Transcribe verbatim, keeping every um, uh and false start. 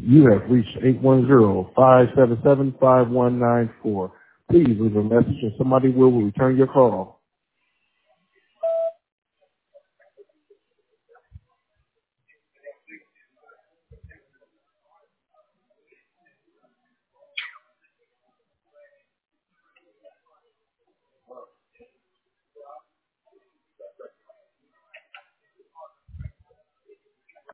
You have reached eight one zero, five seven seven, five one nine four. Please leave a message and somebody will return your call.